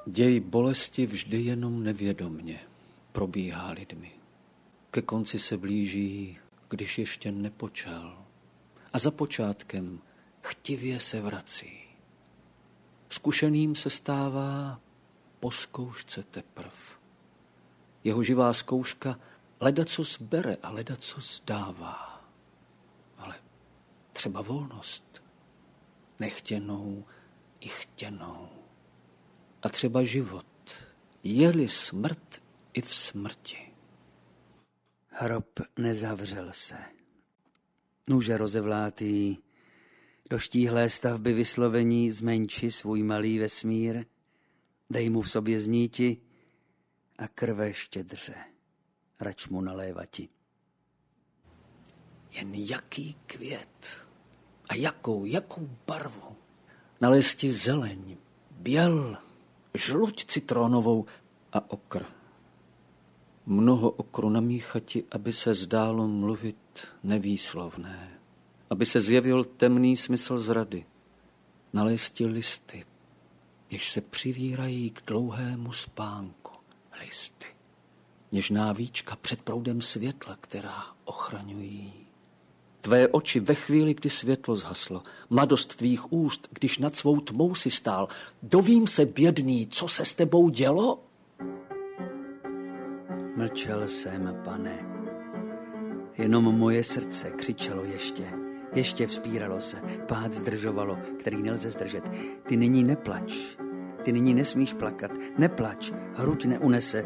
Děj bolesti vždy jenom nevědomně probíhá lidmi. Ke konci se blíží, když ještě nepočal. A za počátkem chtivě se vrací. Zkušeným se stává po zkoušce teprv. Jeho živá zkouška ledacos bere a ledacos dává. Ale třeba volnost, nechtěnou i chtěnou. A třeba život, je-li smrt i v smrti. Hrob nezavřel se. Nůže rozevlátý, do štíhlé stavby vyslovení zmenči svůj malý vesmír, dej mu v sobě zníti a krve štědře, rač mu nalévati. Jen jaký květ a jakou barvu. Na listi zeleň, běl, žluť citronovou a okr. Mnoho okru namíchati, aby se zdálo mluvit nevýslovné, aby se zjevil temný smysl zrady. Na listi listy, jež se přivírají k dlouhému spánku. Listy, něžná víčka před proudem světla, která ochraňují. Tvé oči ve chvíli, kdy světlo zhaslo, mladost tvých úst, když nad svou tmou si stál. Dovím se, bědný, co se s tebou dělo? Mlčel jsem, pane. Jenom moje srdce křičelo ještě vzpíralo se, pád zdržovalo, který nelze zdržet. Ty nyní neplač, ty nyní nesmíš plakat, neplač, hruď neunese.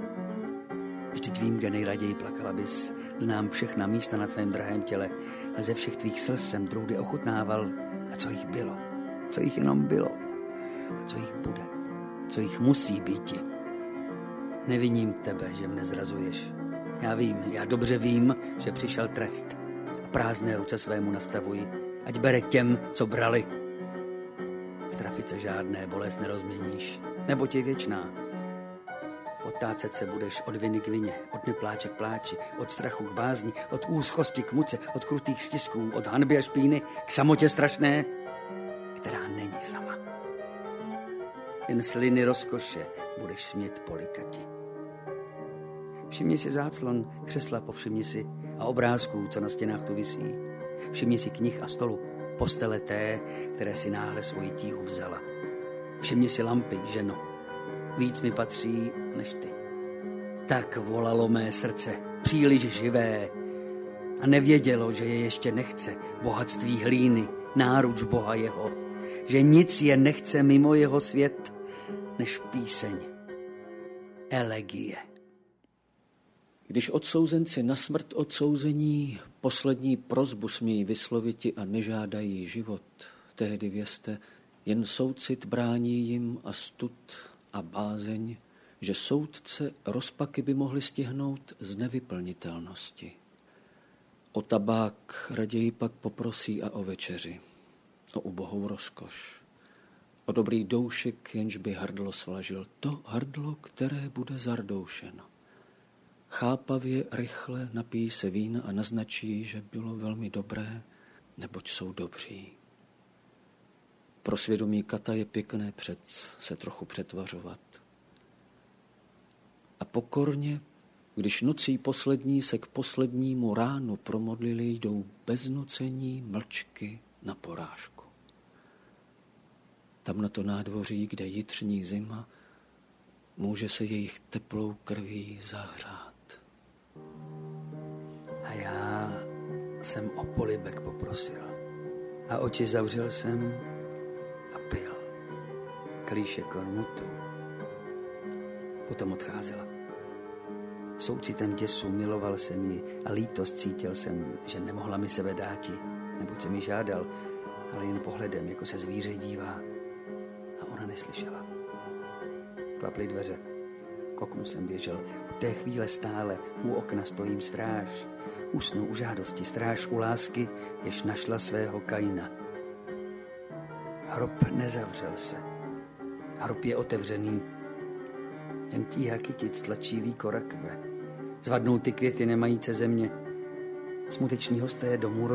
Vždyť vím, kde nejraději plakala bys. Znám všechna místa na tvém drahém těle a ze všech tvých slz jsem drůdy ochutnával. A co jich bylo, co jich jenom bylo, a co jich bude, co jich musí býti. Neviním tebe, že mne zrazuješ. Já dobře vím, že přišel trest a prázdné ruce svému nastavuji, ať bere těm, co brali. V trafice žádné bolest nerozměníš, neboť je věčná. Potácet se budeš od viny k vině, od nepláče k pláči, od strachu k bázni, od úzkosti k muce, od krutých stisků, od hanby a špíny k samotě strašné, která není sama. Jen sliny rozkoše budeš smět polikati. Všimni si záclon, křesla povšimni si a obrázků, co na stěnách tu visí. Všimni si knih a stolu, postele té, které si náhle svoji tíhu vzala. Všimni si lampy, ženo, víc mi patří než ty. Tak volalo mé srdce, příliš živé, a nevědělo, že je ještě nechce bohatství hlíny, náruč Boha jeho, že nic je nechce mimo jeho svět, než píseň, elegie. Když odsouzenci na smrt odsouzení poslední prosbu smějí vysloviti a nežádají život, tehdy vězte, jen soucit brání jim a stud a bázeň, že soudce rozpaky by mohli stihnout z nevyplnitelnosti. O tabák raději pak poprosí a o večeři, o ubohou rozkoš, o dobrý doušek, jenž by hrdlo svlažil, to hrdlo, které bude zardoušeno. Chápavě, rychle napíjí se vína a naznačí, že bylo velmi dobré, neboť jsou dobří. Pro svědomí kata je pěkné se trochu přetvařovat. A pokorně, když nocí poslední se k poslednímu ránu promodlili, jdou bez nucení mlčky na porážku. Tam na to nádvoří, kde jitřní zima, může se jejich teplou krví zahřát. A já jsem o polibek poprosil a oči zavřel jsem a pil klíšek kormutu. Potom odcházela. Soucitem děsu miloval jsem ji a lítost cítil jsem, že nemohla mi sebe dáti, neboť jsem ji žádal, ale jen pohledem, jako se zvíře dívá. A ona neslyšela. Klaply dveře. K oknu jsem běžel. Od té chvíle stále u okna stojím stráž. Usnu u žádosti, stráž u lásky, jež našla svého Kaina. Hrob nezavřel se. Hrob je otevřený. Jen tíha kytic tlačí víko rakve. Zvadnou ty květy nemajíce země. Smuteční hosté domů